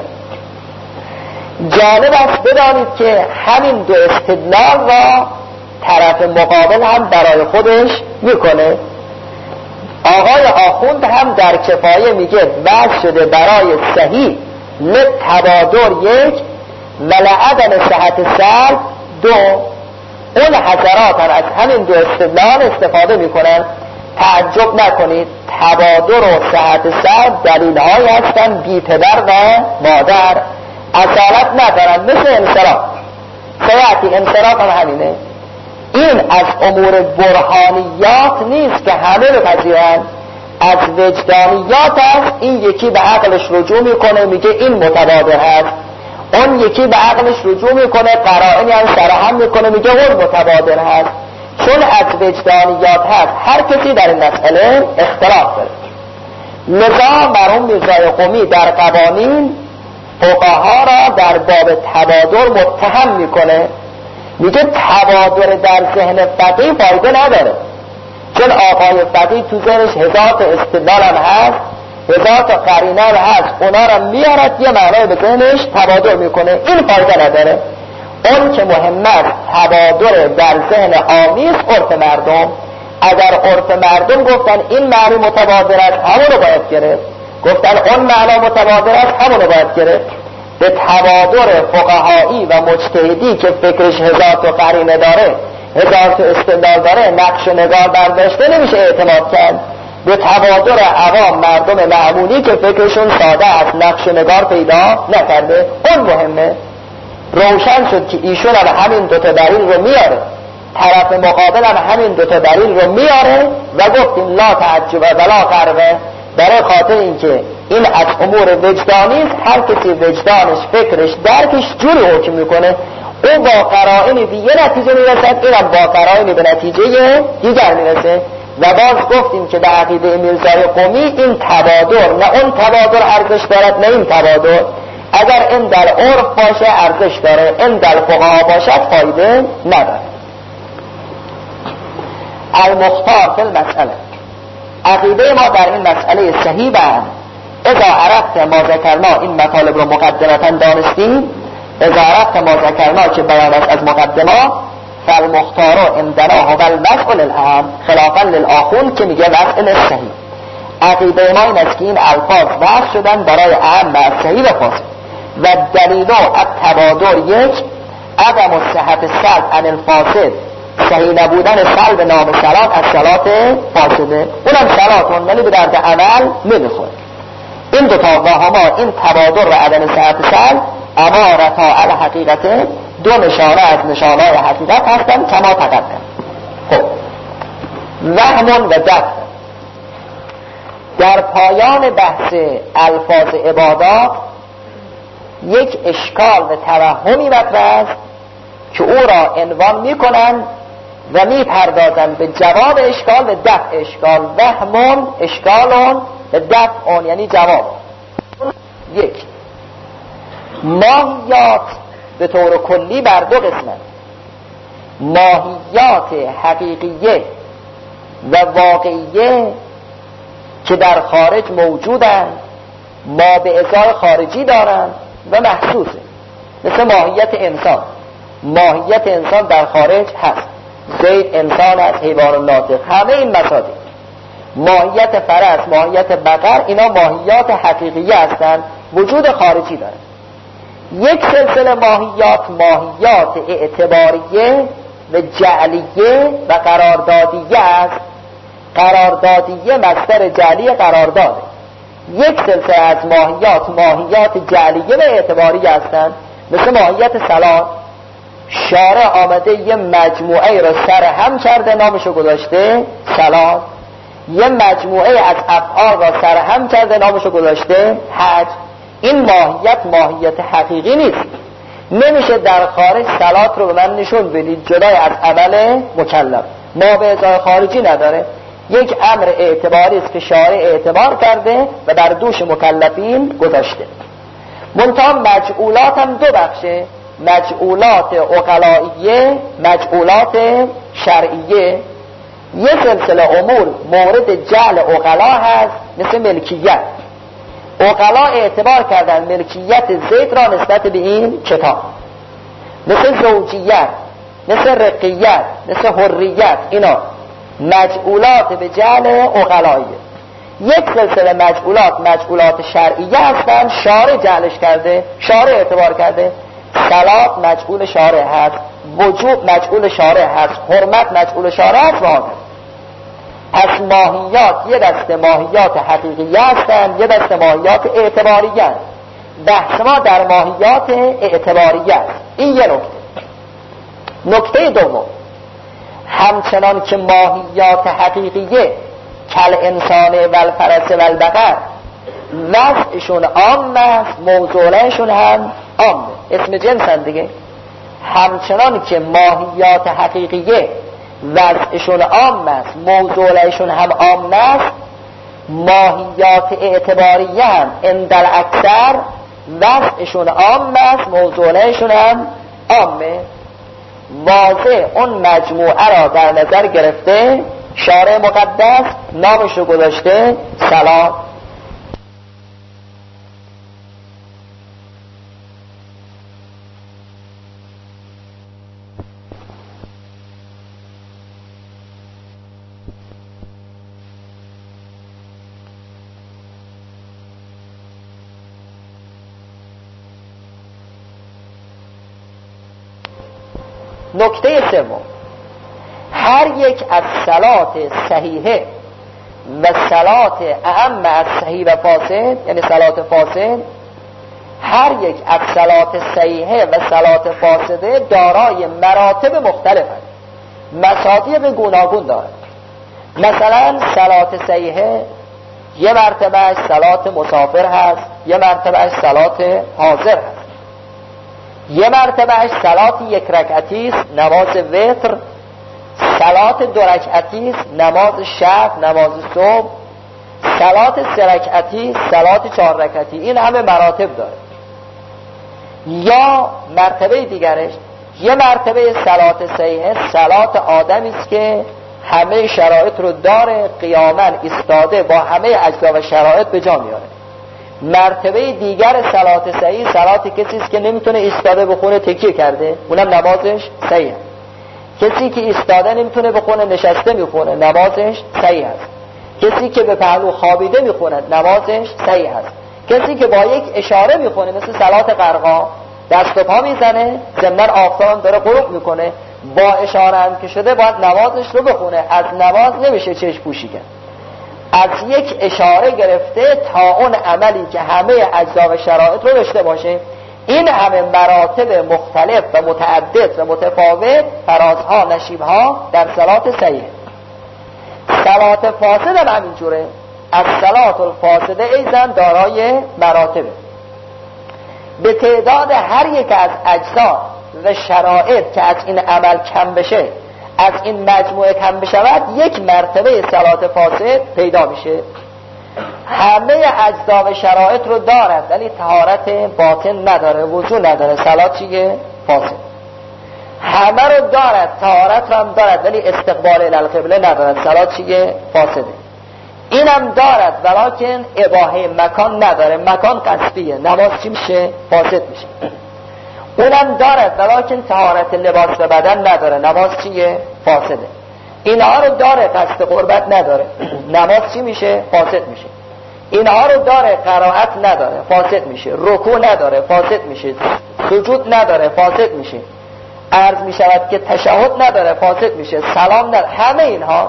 جالب است بدانید که همین دو استدلال را طرف مقابل هم برای خودش میکنه. آقای آخوند هم در کفایه میگه وضع شده برای صحیح لتبادر یک و لعدم صحت سلب دو. اون حضرات هم از همین دو استدلال استفاده میکنن. تعجب نکنید، تبادر و صحت سلب دلیل هایی هستن بی پدر و مادر، اصالت ندارن، مثل انصراف. سیعتی انصراف هم همینه. این از امور برهانیات نیست که همه بپذیرن، از وجدانیات است. این یکی به عقلش رجوع میکنه، میگه این متبادر هست، اون یکی به عقلش رجوع میکنه، قرائنی هم سرهم میکنه، میگه اون متبادر هست. چون از وجدانیات هست، هر کسی در این مسئله اختلاف داره. لذا مرحوم میرزای قمی در قوانین فقها را در باب تبادر متهم میکنه، میگه تبادر در ذهن فقیه فایده نداره، چون آقای فقیه تو ذهنش هزار تا استدلال هم هست، هزار تا قرینه هم هست، اونا را میارد یه معنای به ذهنش تبادر میکنه، این فایده نداره. اون که مهم است تبادر در ذهن عامی است عرف مردم. اگر عرف مردم گفتن این معنی متبادر است، همون رو باید گرفت. گفتن اون معنا متبادر است، همون رو باید گرفت. به تبادر فقهایی و مجتهدی که فکرش هزار تا قرینه داره، هزار تا استدلال داره، نقش و نگار برداشته نمیشه اعتماد کرد. به تبادر عوام مردم معمولی که فکرشون ساده است، نقش و نگار پیدا نکرده، اون مهمه. روشن شد که ایشون هم همین دوتا دلیل رو میاره، طرف مقابل هم همین دوتا دلیل رو میاره و گفتیم لا تعجب ولا قربه، برای خاطر اینکه این از امور وجدانی است، هر کسی وجدانش، فکرش، درکش جوری حکم میکنه، او با قرائنی به یه نتیجه میرسد، اینم با قرائنی به نتیجه دیگر میرسه. و باز گفتیم که در عقیده میرزای قمی این تبادر، نه اون تبادر ارزش دارد نه این تبادر. اگر این در عرف باشه ارزش داره، این در فقها باشد فایده نداره. المختار فی المسئله، عقیده ما در این مسئله صحیح بند. اذا عرفت ما ذکرنا، این مطالب رو مقدمتا دانستیم، اذا عرفت ما ذکرنا که بیان است از مقدمه، فالمختار عندنا هو المسئله الاهم خلافا للآخون که میگه مسئله صحیح. عقیده ما این است که این الفاظ بحث شدن برای اهم و صحیح و فاسد. و دلیل التبادر یک، عدم صحت السلب عن الفاسد، صحیح نبودن سلب نام صلات از صلات فاسده، اونم صلاتون ولی به درد عمل نمیخوره. این دو تا واهما، این تبادر و عدم صحت سلب، امارتا الحقیقت، دو نشانه از نشانه‌های حقیقت هستند کما تقدم. خب وهم و دفع، در پایان بحث الفاظ عبادات یک اشکال و توهمی مطرح است که او را عنوان میکنند و میپردازند به جواب اشکال و دفع اشکال. وهمون اشکالون و دفعون یعنی جواب. یک، ماهیات به طور کلی بر دو قسمند، ماهیات حقیقیه و واقعیه که در خارج موجودند، ما به ازای خارجی دارند و محسوسه. مثل ماهیت انسان، ماهیت انسان در خارج هست، زید انسان است، حیوان ناطق، همه این مصادیق. ماهیت فرس، ماهیت بقر، اینا ماهیات حقیقی هستند، وجود خارجی دارند. یک سلسله ماهیات، ماهیات اعتباریه و جعلیه و قراردادیه است. قراردادیه مصدر جعلی قرارداده. یک سلسله از ماهیات، ماهیات جعلیه و اعتباریه هستند، مثل ماهیت صلات. شارع آمده یه مجموعه را سر هم کرده، نامشو گذاشته صلات. یه مجموعه از افعال را سر هم کرده، نامشو گذاشته حج. این ماهیت ماهیت حقیقی نیست. نمیشه در خارج صلات رو به من نشون بدید جدای از عمل مکلف، ما به ازای خارجی نداره. یک امر اعتباری است که شارع اعتبار کرده و در دوش مکلفین گذاشته. منتها مجعولات هم دو بخشه، مجعولات عقلائیه، مجعولات شرعیه. یه سلسله امور مورد جعل عقلا هست، مثل ملکیت. عقلا اعتبار کردن ملکیت زید را نسبت به این کتاب، مثل زوجیت، مثل رقیت، مثل حریت. اینا مجعولات به جعل عقلائیه. یک سلسله مجعولات مجعولات شرعیه هستند، شارع جعلش کرده، شارع اعتبار کرده. صلات مجعول شارع هست، وجوب مجعول شارع هست، حرمت مجعول شارع هست و آنها. پس ماهیات یه دسته ماهیات حقیقیه هستند، یه دسته ماهیات اعتباریه هست. بحث ما در ماهیات اعتباریه است. این یه نکته. نکته دوم، همچنان که ماهیات حقیقیه کل انسان و الفرس و البقر وضعشون عام است، موضوعشون هم عامه، اسم جنس هم دیگه. همچنان که ماهیات حقیقیه وضعشون عام است، موضوعشون هم عام است، ماهیات اعتباریه هم اندل اکثر وضعشون عام است، موضوعشون هم عامه. واضح اون مجموعه را در نظر گرفته شارع مقدس نامش رو گذاشته صلات. نکته سوم، هر یک از صلات صحیحه و صلات اعم از صحیح و فاسد، یعنی صلات فاسد، هر یک از صلات صحیحه و صلات فاسده دارای مراتب مختلفند، مصادیق گوناگون دارد. مثلا صلات صحیحه یه مرتبهش صلات مسافر هست، یه مرتبهش صلات حاضر هست، یه مرتبهش صلات یک رکعتی است، نماز وتر، صلات دو رکعتی است، نماز شب، نماز صبح، صلات سه رکعتی، صلات چهار رکعتی. این همه مراتب داره. یا مرتبه دیگرش، یه مرتبه صلات صحیحه صلات آدمی است که همه شرایط رو داره، قیاما ایستاده با همه اجزا و شرایط به جا میاره. مرتبه دیگر صلات صحیح صلات کسی است که نمیتونه ایستاده بخونه، تکیه کرده، اونم نمازش صحیح است. کسی که ایستاده نمیتونه بخونه، نشسته میخونه، نمازش صحیح است. کسی که به پهلو خوابیده میخونه، نمازش صحیح است. کسی که با یک اشاره میخونه، مثل صلات غرقا، دست و پا میزنه، ضمن آفتاب داره غروب میکنه، با اشاره هم که شده باید نمازش رو بخونه، از نماز نمیشه چشم پوشی کرد. از یک اشاره گرفته تا اون عملی که همه اجزا و شرایط رو داشته باشه. این همه مراتب مختلف و متعدد و متفاوت، فرازها، نشیبها در صلات صحیح. صلات فاسد هم همینجوره. از صلات الفاسده ایضا دارای مراتبه. به تعداد هر یک از اجزا و شرایط که از این عمل کم بشه، از این مجموعه کم بشود، یک مرتبه صلات فاسد پیدا میشه. همه اجزا و شرایط رو دارد ولی طهارت باطن نداره، وضو نداره، صلات چیه؟ فاسد. همه رو دارد، طهارت رو هم دارد ولی استقبال القبله ندارد، صلات چیه؟ فاسده. اینم دارد ولکن اباحه مکان نداره، مکان قصدیه، نماز چی میشه؟ فاسد میشه. اونم دارد ولکن طهارت لباس و بدن نداره، نماز چیه؟ فاسده. اینها رو داره، قصد قربت نداره، نماز چی میشه؟ فاسد میشه. اینها رو داره، قرائت نداره، فاسد میشه. رکوع نداره، فاسد میشه. سجود نداره، فاسد میشه. عرض میشود که تشهد نداره، فاسد میشه. سلام نداره. همه اینها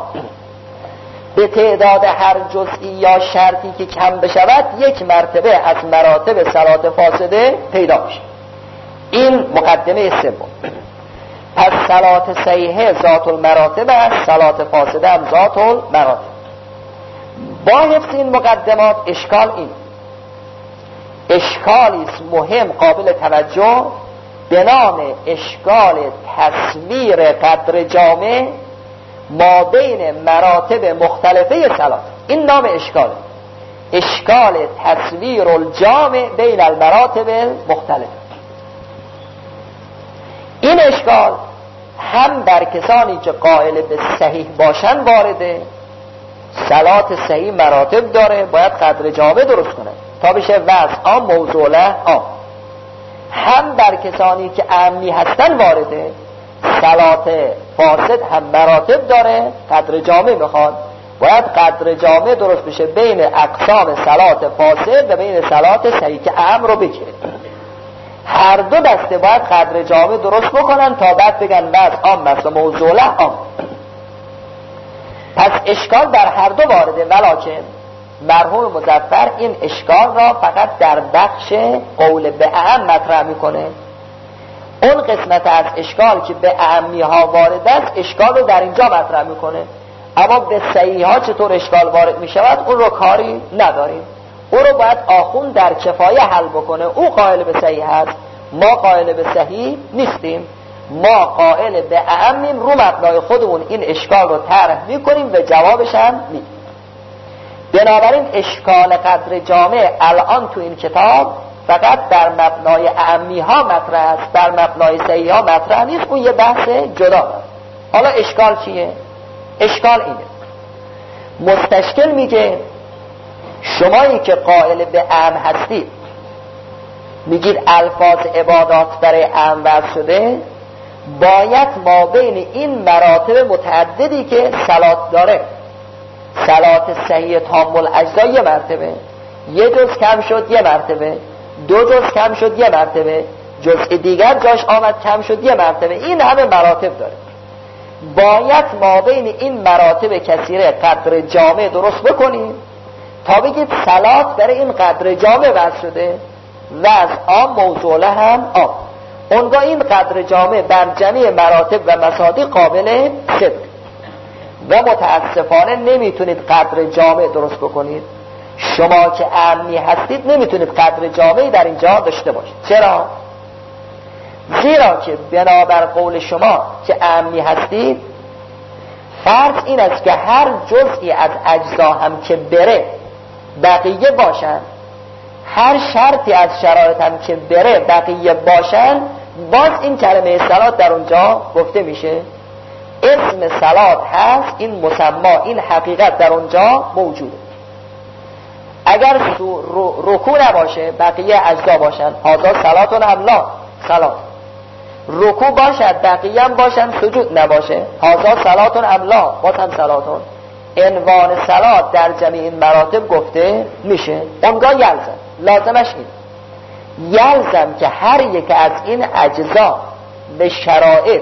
به تعداد هر جزئی یا شرطی که کم بشود یک مرتبه از مراتب صلات فاسده پیدا میشه. این مقدمه سوم. پس صلات صحیحه ذات المراتب است، صلات فاسده هم ذات المراتب. با حفظ این مقدمات اشکال این اشکالی است مهم قابل توجه به نام اشکال تصویر قدر جامع ما بین مراتب مختلفه صلات. این نام اشکال، اشکال تصویر الجامع بین المراتب مختلفه. این اشکال هم بر کسانی که قائل به صحیح باشن وارده، صلات صحیح مراتب داره، باید قدر جامع درست کنه تا بشه وضع عام موضوع له عام. هم بر کسانی که عامی هستن وارده، صلات فاسد هم مراتب داره، قدر جامع میخواد، باید قدر جامع درست بشه بین اقسام صلات فاسد و بین صلات صحیح که عام رو بگیره. هر دو دسته باید قدر جامع درست بکنن تا بعد بگن وضع عام است و موضوع له عام. پس اشکال در هر دو وارده، ولکن مرحوم مظفر این اشکال را فقط در بخش قول به اعم مطرح میکنه. اون قسمت از اشکال که به اعمی ها وارد است اشکال رو در اینجا مطرح میکنه، اما به صحیح ها چطور اشکال وارد میشود اون رو کاری نداریم. او رو باید آخوند در کفایه حل بکنه. او قائل به صحیح هست، ما قائل به صحیح نیستیم، ما قائل به اعمیم، رو مبنای خودمون این اشکال رو طرح میکنیم و جوابش هم میدیم. بنابراین اشکال قدر جامع الان تو این کتاب فقط بر مبنای اعمی ها مطرح است، بر مبنای صحیح ها مطرح نیست، اون یه بحث جدا است. حالا اشکال چیه؟ اشکال اینه، مستشکل میگه شمایی که قائل به اعم هستید میگید الفاظ عبادات برای اعم وضع شده، باید ما بین این مراتب متعددی که صلات داره، صلات صحیح تام الاجزا یه مرتبه، یه جز کم شد یه مرتبه، دو جز کم شد یه مرتبه، جزء دیگر جاش آمد کم شد یه مرتبه، این همه مراتب داره. باید ما بین این مراتب کثیره قدر جامع درست بکنیم تا بگید صلات برای این قدر جامع وضع شده و از آن موضوعه هم آب. اونگاه این قدر جامع بر جمعی مراتب و مصادیق قابل صدق و متاسفانه نمیتونید قدر جامع درست بکنید. شما که اعمی هستید نمیتونید قدر جامعی در اینجا داشته باشید. چرا؟ زیرا که بنابر قول شما که اعمی هستید فرض این است که هر جزئی از اجزا هم که بره بقیه باشن، هر شرطی از شرایط هم که بره بقیه باشن، باز این کلمه صلات در اونجا گفته میشه. اسم صلات هست، این مسما، این حقیقت در اونجا موجوده. اگر رکوع نباشه بقیه اجزا باشن، هذا صلاتون ام لا صلات. رکوع باشد بقیه هم باشن، سجود نباشه، هذا صلاتون ام لا باز هم صلاتون. عنوان صلات در جمعی این مراتب گفته میشه. اونگاه یلزم، لازمش این یلزم که هر یک از این اجزا به شرایط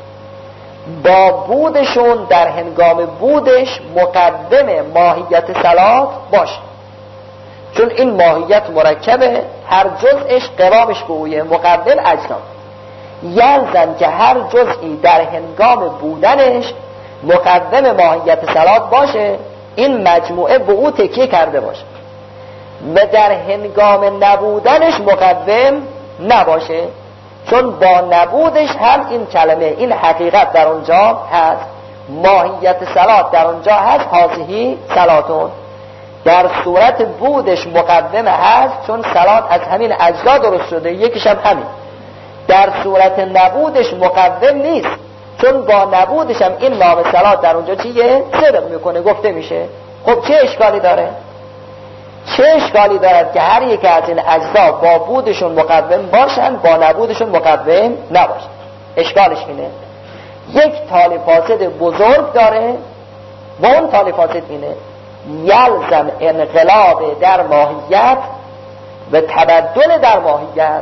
با بودشون در هنگام بودش مقدم ماهیت صلات باشه، چون این ماهیت مرکبه، هر جزءش قوامش به اویه، مقدم اجزا. یلزم که هر جزئی در هنگام بودنش مقدم ماهیت صلات باشه، این مجموعه به او تکیه کرده باشه، و در هنگام نبودنش مقدم نباشه، چون با نبودش هم این کلمه، این حقیقت در اونجا هست، ماهیت صلات در اونجا هست، هذه صلاتون. در صورت بودش مقدم هست، چون صلات از همین اجزا درست شده، یکیش هم همین. در صورت نبودش مقدم نیست، چون با نبودش هم این نام صلات در اونجا چیه؟ صدق میکنه، گفته میشه. خب چه اشکالی داره؟ چه اشکالی دارد که هر یک از این اجزا با بودشون مقدم باشن، با نبودشون مقدم نباشن؟ اشکالش اینه یک تالی فاسد بزرگ داره و اون تالی فاسد اینه: یلزم انقلاب در ماهیت و تبدل در ماهیت.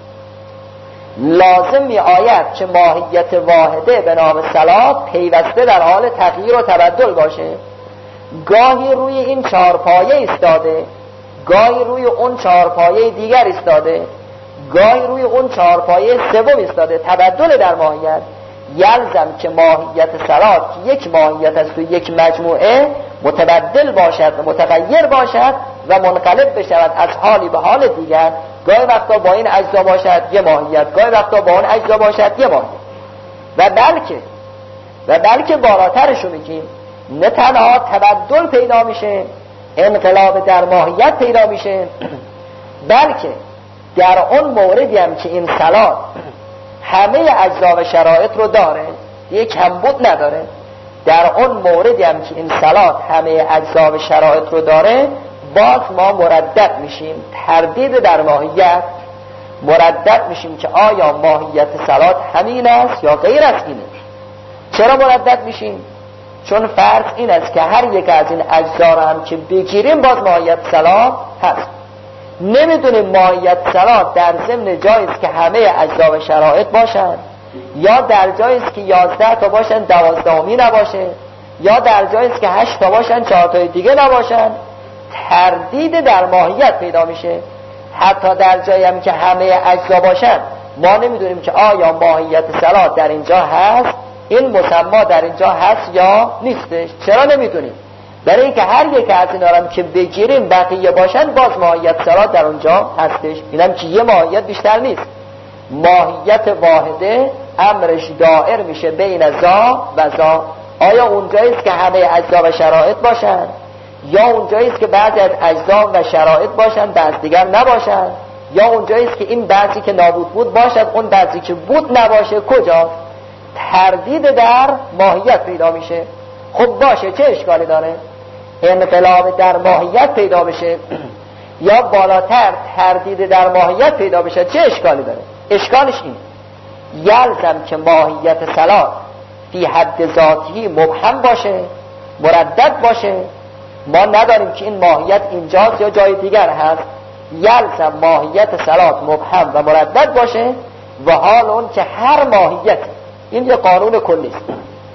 لازم می آید که ماهیت واحده به نام صلات پیوسته در حال تغییر و تبدل باشه. گاهی روی این چهارپایه ایستاده، گاهی روی اون چهارپایه دیگر ایستاده، گاهی روی اون چهارپایه سوم ایستاده. تبدل در ماهیت. یلزم که ماهیت صلات که یک ماهیت است و یک مجموعه متبدل باشد و متغیر باشد و منقلب بشود از حالی به حال دیگر. گاهی وقتا با این اجزا باشد یه ماهیت، گاهی وقتا با اون اجزا باشد یه ماهیت. و بلکه و بلکه بالاترشو میگیم، نه تنها تبدل پیدا میشه، انقلاب در ماهیت پیدا میشه، بلکه در اون موردی هم که این صلات همه اجزا و شرایط رو داره، یک کمبود نداره، در اون موردی هم که این صلات همه اجزا و شرایط رو داره، باز ما مردد میشیم، تردید در ماهیت، مردد میشیم که آیا ماهیت صلات همین است یا غیر از اینه. چرا مردد میشیم؟ چون فرض این است که هر یک از این اجزا رو هم که بگیریم باز ماهیت صلات هست. نمیدونیم ماهیت صلات در ضمن جایی است که همه اجزا و شرایط باشن، یا در جایی است که یازده تا باشن دوازدهمی نباشه، یا در جایی است که هشت تا باشن چهار تا دیگه نباشن. تردید در ماهیت پیدا میشه. حتی در جایی هم که همه اجزا باشن ما نمیدونیم که آیا ماهیت صلات در اینجا هست، این مسما در اینجا هست یا نیستش. چرا نمیدونیم؟ برای اینکه هر یک از اینا هم که بگیریم بقیه باشن باز ماهیت صلات در اونجا هستش. اینم که یه ماهیت بیشتر نیست. ماهیت واحده امرش دائر میشه بین ذا و ذا. آیا اونجاییست که همه اجزا و شرایط باشن، یا اونجاییست که بعضی از اجزا و شرایط باشن بعض دیگر نباشن، یا اونجاییست که این بعضی که نابود بود باشد اون بعضی که بود نباشه؟ کجا؟ تردید در ماهیت پیدا میشه. خب باشه، چه اشکالی داره انقلاب در ماهیت پیدا بشه یا بالاتر تردید در ماهیت پیدا بشه؟ چه اشکالی داره؟ اشکالش این یلزم که ماهیت صلات فی حد ذاتی مبهم باشه، مردد باشه. ما نداریم که این ماهیت اینجاست یا جای دیگر هست. یلزم ماهیت صلات مبهم و مردد باشه و حال اون که هر ماهیت، این یه قانون کلی است،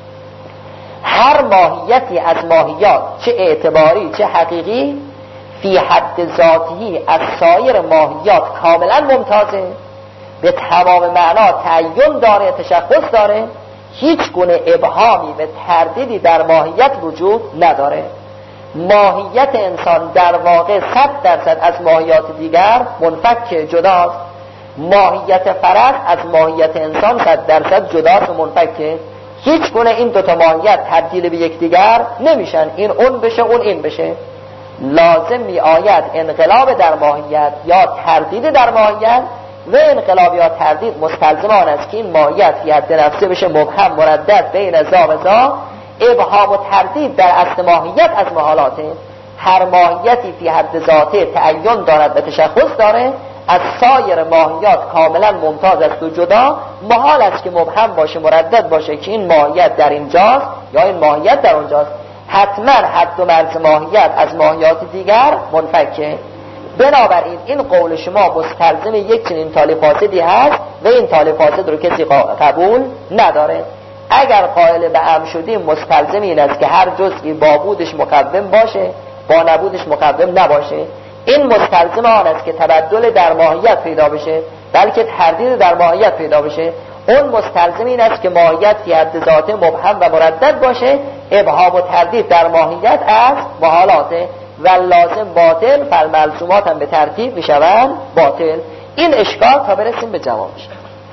هر ماهیتی از ماهیات چه اعتباری چه حقیقی فی حد ذاتی از سایر ماهیات کاملا ممتازه، به تمام معنا تعین داره، تشخص داره، هیچ گونه ابهامی و تردیدی در ماهیت وجود نداره. ماهیت انسان در واقع صد درصد از ماهیات دیگر منفک جداست. ماهیت فرد از ماهیت انسان صد درصد جداست و منفکه. هیچ گونه این دوتا ماهیت تبدیل به یکدیگر نمیشن، این اون بشه اون این بشه. لازم می آید انقلاب در ماهیت یا تردید در ماهیت، و انقلاب یا تردید مستلزم آن است که این ماهیت فی حد نفسه بشه مبهم مردد بین ذا و ذا. ابهام و تردید در اصل ماهیت از محالاته. هر ماهیتی فی حد ذاته تعین دارد و تشخص داره، از سایر ماهیات کاملا ممتاز است و جدا. محال است که مبهم باشه مردد باشه که این ماهیت در اینجاست یا این ماهیت در اونجاست. حتما حد و مرز ماهیت از ماهیات دیگر منفکه. بنابراین این قول شما مستلزم یک چنین طالب فاسدی هست و این طالب فاسد رو کسی قبول نداره. اگر قائل به ام شدیم مستلزم این است که هر جزئی با بودش مقدم باشه، با نبودش مقدم نباشه. این مستلزم آن است که تبدل در ماهیت پیدا بشه، بلکه تردید در ماهیت پیدا بشه. اون مستلزم این است که ماهیت فی حد ذاته مبهم و مردد باشه. ابهام و تردید در ماهیت از محالاته و لازم باطل، فالملزومات هم به ترتیب میشوند باطل. این اشکال تا برسیم به جوابش.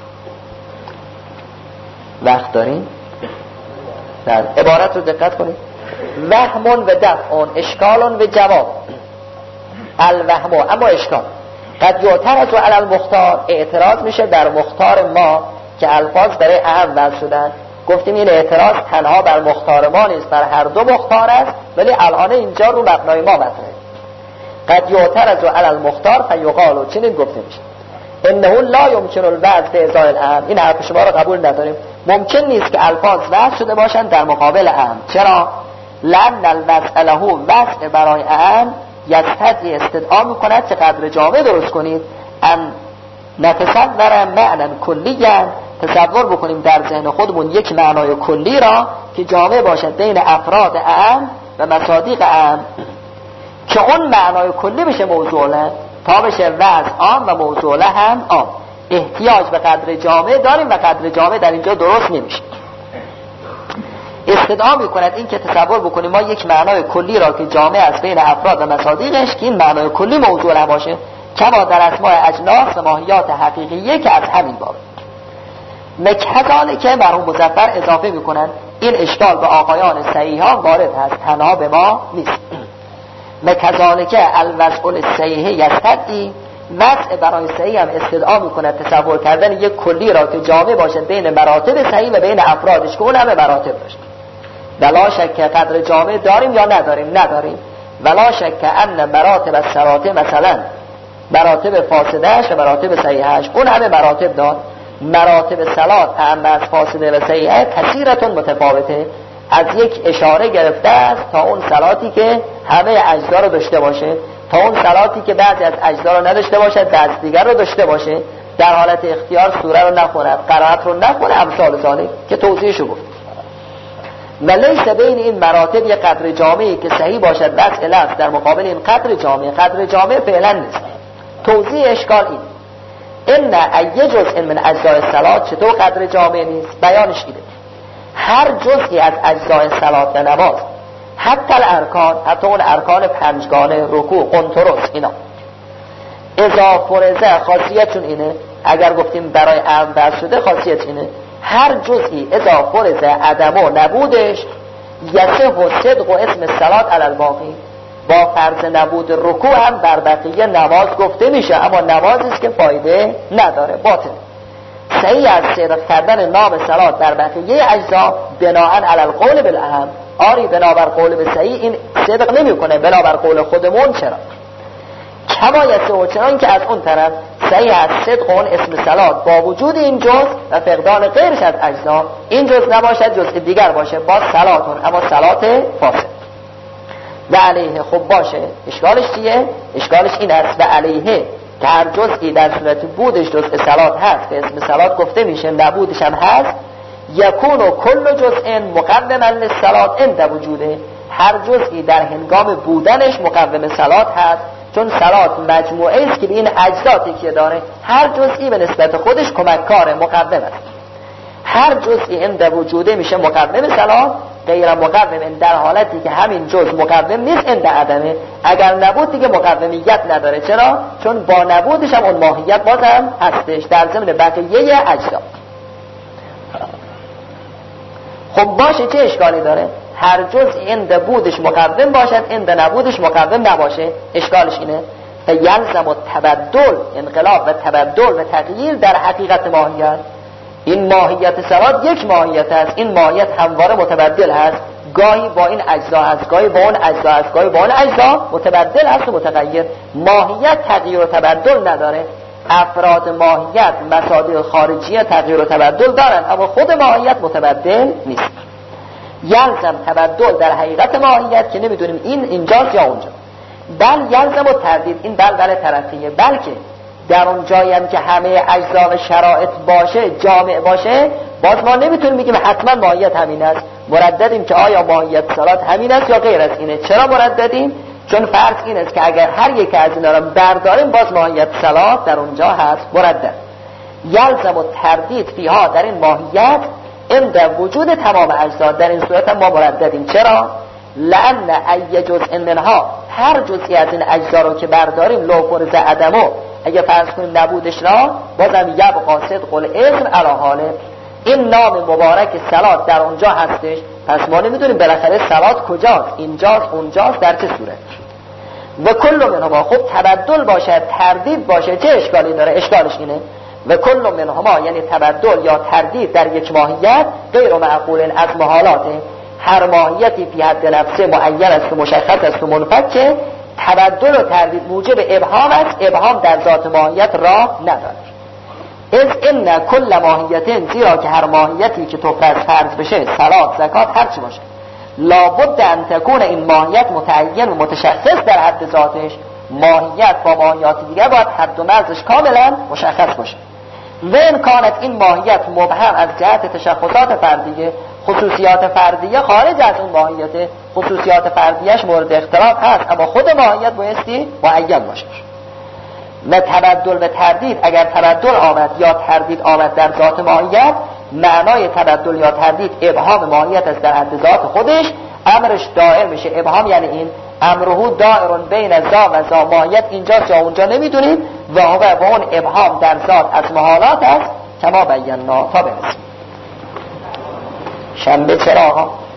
وقت داریم؟ در عبارت رو دقت کنید. وهمون و دفعون اشکالون و جواب. الوهمو، اما اشکال قد یعترض علی المختار، اعتراض میشه در مختار ما که الفاظ برای اهم وضع شدن. گفتیم این اعتراض تنها بر مختار ما نیست، بر هر دو مختار است، ولی الان اینجا رو مبنای ما مطرحه. قد یعترض علی المختار فیقال، چنین گفته میشه انه لا یمکن الوضع ازای الام. این حرف شما رو قبول نداریم. ممکن نیست که الفاظ وضع شده باشند در مقابل ام. چرا؟ لأن الوضع له، وضع برای ام یستدعی استدعا میکند که قدر جامع درست کنید. ان نتصور معنی کلی، تصور بکنیم در ذهن خودمون یک معنای کلی را که جامع باشد بین افراد ام و مصادیق ام، که اون معنای کلی بشه موضوعه، تا بشه وضع عام و موضوعه هم عام. احتیاج به قدر جامع داریم و قدر جامع در اینجا درست نمیشه. استدعا میکند این که تصور بکنیم ما یک معنای کلی را که جامع است بین افراد و مصادیقش، که این معنای کلی موضوع باشه، کما در اسماء اجناس و ماهیات حقیقیه که از همین باب. مکذاله که مرحوم مظفر اضافه میکنن این اشکال به آقایان صحیحا وارد هست، تنها به ما نیست. مکذاله که الوضع الصحیح یستدعی، وضع برای صحیح هم استدعا میکند تصور کردن یک کلی را که جامع باشه بین مراتب صحیح و بین افرادش که اون همه مراتب داشت. ولا شک قدر جامع داریم یا نداریم؟ نداریم. ولا شک ان مراتب الصلات، مثلا مراتب فاسدهش و مراتب صحیحش اون همه مراتب داد. مراتب صلات اهم از فاسده و صحیحه کثیرتون متفاوته، از یک اشاره گرفته است تا اون صلاتی که همه اجزا رو داشته باشه، تا اون صلاتی که بعضی از اجزا رو نداشته باشه بعضی دیگر رو داشته باشه، در حالت اختیار سوره رو نخوند، قرائت رو نخونه، امثال ذالک که توضیحشو گفت. ولیس بین این مراتب یک قدر جامعی که صحیح باشد وضع لفظ در مقابل این قدر جامع. قدر جامع فعلا نیست. توضیح اشکال این این ای جزء من اجزای صلات چطور قدر جامع نیست؟ بیانش اینه هر جزئی از اجزای صلات و نماز، حتی الارکان، حتی اون ارکان پنجگانه، رکوع، قنطرس، اینا اذا فرزه، خاصیتشون اینه اگر گفتیم برای عام بحث شده خاصیت اینه هر جزئی اذا فرض عدم و نبودش یصح و صدق و اسم صلات علی الباقی، با فرض نبود رکوع هم بر بقیه نماز گفته میشه، اما نمازی است که فایده نداره، باطل. صحیح از صدق کردن نام صلات در بقیه اجزا بناءً علی القول بالاهم، آری بنابر قول به صحیح این صدق نمیکنه، بنابر قول خودمون چرا؟ کما یصح و چنان که از اون طرف صحیح از صدق اون اسم صلات با وجود این جز و فقدان غیرش از اجزا، این جز نباشد جز دیگر باشه با صلاتون، اما صلات فاسد. و علیه خب باشه، اشکالش چیه؟ اشکالش این است و علیه که هر جزئی در صورت بودش جزء صلات هست که اسم صلات گفته میشه، نبودش هم هست، یکون و کل جزء مقدما للصلات عند وجوده، هر جزئی در هنگام بودنش مقدم صلات هست، چون صلات مجموعه است که به این اجزاتی که داره هر جزئی به نسبت خودش کمککار مقدم است. هر جزئی عند وجوده میشه مقدم صلات، غیر مقدم در حالتی که همین جز مقدم نیست عند عدمه، اگر نبود دیگه مقدمیت نداره. چرا؟ چون با نبودش هم اون ماهیت بازم هستش در ضمن بقیه اجزا. خب باشه، چه اشکالی داره؟ هر جزئی عند بودش مقدم باشد، عند نبودش مقدم نباشه. اشکالش اینه فیلزم التبدل، انقلاب و تبدل و تغییر در حقیقت ماهیت. این ماهیت صلات یک ماهیت است، این ماهیت همواره متبدل هست، گاهی با این اجزا هست، گاهی با اون اجزا هست، گاهی با اون اجزا متبدل هست و متغیر. ماهیت تغییر و تبدل نداره. افراد ماهیت مصادیق خارجیه تغییر و تبدل دارن، اما خود ماهیت متبدل نیست. یلزم تبدل در حقیقت ماهیت که نمیدونیم این اینجاست یا اونجا. بل یلزم و تردید، این بل بل طرفیه، بلکه در اون جایی هم که همه اجزا و شرایط باشه، جامع باشه، باز ما نمیتونیم بگیم حتما ماهیت همین است. مرددیم که آیا ماهیت صلات همین است یا غیر از اینه. چرا مرددیم؟ چون فرض این است که اگر هر یک از اینا رو برداریم باز ماهیت صلات در اونجا هست مردد. یلزم و تردید فیها، در این ماهیت عند وجود تمام اجزا، در این صورت ما مرددیم. چرا؟ لأن ای جزء منها، هر جزئی از این اجزا رو که برداریم لو فرض عدمو، اگه فرض کنیم نبودش را، بازم یبقا صدق الاسم علی حاله. این نام مبارک صلات در اونجا هستش، پس ما نمیدونیم بالاخره صلات کجاست، اینجاست اونجاست در چه صورت. و کل منهما، خب تبدل باشه تردید باشه چه اشکالی داره؟ اشکالش اینه و کل منهما یعنی تبدل یا تردید در یک ماهیت غیر معقول از محالاته. هر ماهیتی فی حد نفسه معین است و مشخص است و منفکه، تبدل و تردید موجب ابهام است، ابهام در ذات ماهیت راه نداره. از ان کل ماهیتین، زیرا که هر ماهیتی که تو فرض فرض بشه، صلات، زکات، هر چی باشه، لابد ان تکون این ماهیت متعین و متشخص در حد ذاتش. ماهیت با ماهیات دیگه باید حد و مرزش کاملا مشخص باشه. و ان کانت این ماهیت مبهم از جهت تشخصات فردیه، خصوصیات فردیه خارج از اون ماهیت، خصوصیات فردیش مورد اختلاف هست، اما خود ماهیت بایستی معین باشه. و تبدل و تردید، اگر تبدل آمد یا تردید آمد در ذات ماهیت، معنای تبدل یا تردید ابهام ماهیت است در حد ذات خودش، امرش دائر میشه. ابهام یعنی این امرهو دائرون بین ذا و ذا، ماهیت اینجاست یا اونجا نمیدونیم، و هو و اون ابهام در ذات از محالات است، کما بینا تا برسیم. شنبه چرا آقا؟